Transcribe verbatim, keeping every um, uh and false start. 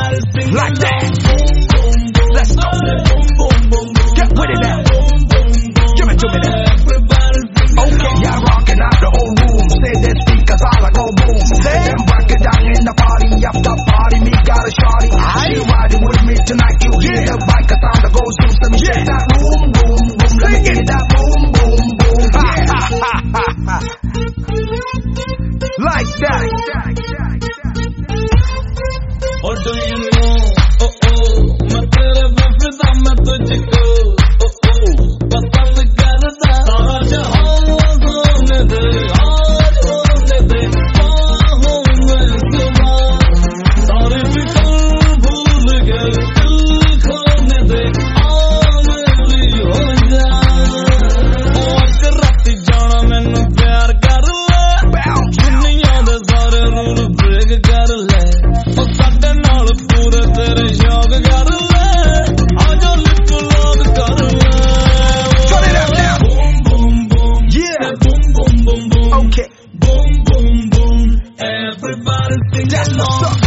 Everybody sing like that. Boom, boom, boom. Let's go. Boom, boom, boom, boom. Get with it now. Boom, boom, boom. Give it to me now. Everybody sing Okay, yeah, rocking out the whole room. Say that speakers all like go boom. Then break it down in the party, after party, me got a shawty. She riding with me tonight, you hear the biker sound that goes through. So me shake that boom, boom, boom. Let me get that boom, boom, boom. Like that. What do you know? Oh oh, मैं तेरे बेफिदा मैं तुझको. Oh oh, पसंद करता. सारा जहां होने दे, आज होने दे. बाहों में सुबह, सारी फिक्र भूल गए. दिल खोने दे, आ मेरी हो जा. ओ अक राती जाना मैनू प्यार कर ले. दुनिया दे सारे रूल ब्रेक कर ले. ओ साडे नाल पूरे तेरे शौक कर ले. आजा लिप लॉक कर ले. Turn it up now. Boom boom boom. Yeah. Boom boom boom boom. Okay. Boom boom boom. Everybody sing That's what's along. up.